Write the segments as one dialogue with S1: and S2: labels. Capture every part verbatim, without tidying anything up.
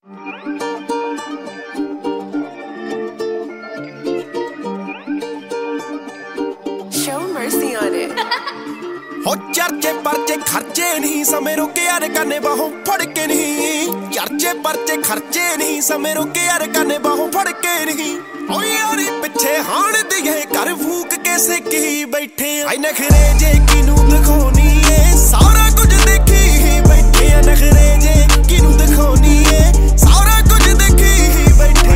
S1: Show mercy on it.
S2: हो चर्चे परचे खर्चे नहीं समय रोके यार कने बाहों फड़ के नहीं चर्चे परचे खर्चे नहीं समय रोके यार कने बाहों फड़ के नहीं ओ यारी पिछे हाण दिए कर फूक कैसे की बैठे आई नखरे जे किनू दिखानी है सारा कुछ देखी ही बैठे नखरे जे किनू दिखानी है सारा कुछ देखी ही बैठे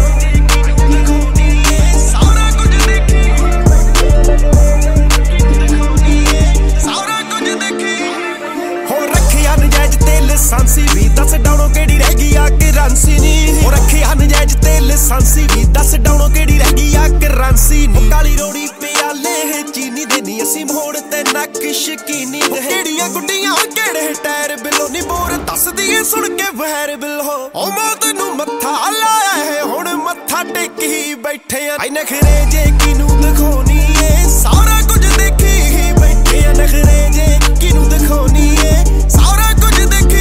S2: सांसी भी दस डाउनो केड़ी रह गई आके रांसी नी हो रखे अनजायज तेल सांसी भी दस डाउनो केड़ी रह गई आके रांसी नी काली रोड़ी प्याले है चीनी देनी असी मोड़ ते नक शकीनी दे केड़ियां गुड्डियां केड़े टायर बिलो नी बोर दस दिए सुन के वहर बिल हो ओ मौत नु मत्था लाया है हुण मत्था टेकी बैठे आई नखरे जे किनू दिखानी है सारा कुछ देखी ही बैठे नखरे जे किनू दिखानी है सारा कुछ देखी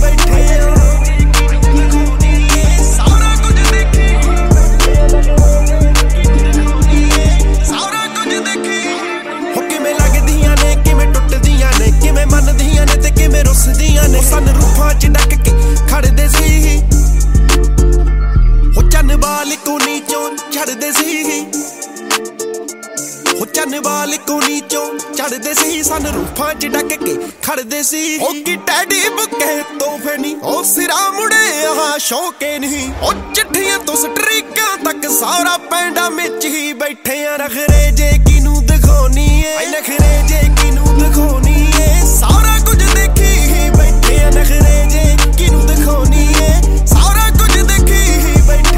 S2: चढ़दे सी सन रूफां च डक के खड़दे सी ओ की टैडी बुके तोहफे नी ओ सिरा मुड़े आहा शौके नहीं ओ चिट्ठियां तो स्ट्रीकां तक सारा पैंडा मिच ही बैठे आ नखरे जे किनू दिखानी है नखरे जे किनू दिखानी है सारा कुछ देखी ही बैठे आ नखरे जे किनू दिखानी है सारा कुछ देखी ही बैठे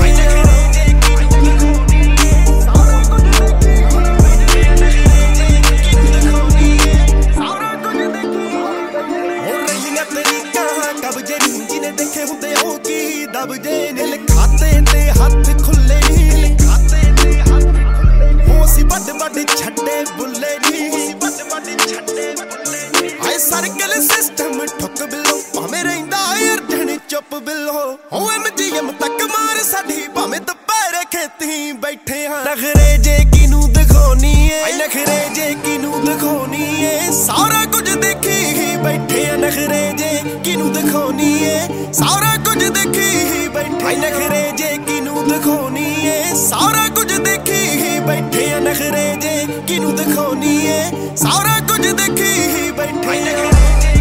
S2: दबजे नील खाते ते हाथ खुले नी खाते ते हाथ खुले हो सी बड़ बड़ छड्डे बुल्ले नी बड़ बड़ छड्डे बुल्ले नी आए सर्कल सिस्टम ठुक बिलो भाਵੇਂ ਰਹਿੰਦਾ ਅਰਜਣ ਚੁੱਪ ਬਿलो हो एमजीएम तक मार साडी भाਵੇਂ ਦੁਪਹਿਰੇ ਖੇਤੀ बैठे हां नखरे जे किनू दिखानी है आई नखरे जे किनू दिखानी है सारा कुछ देखी ही बैठे नखरे जे किनू दिखानी है सारा कुछ देखी ही बैठे नखरे जे किनू दिखानी है सारा कुछ देखी ही बैठे नखरे जे किनू दिखानी है सारा कुछ देखी ही बैठे नखरे जे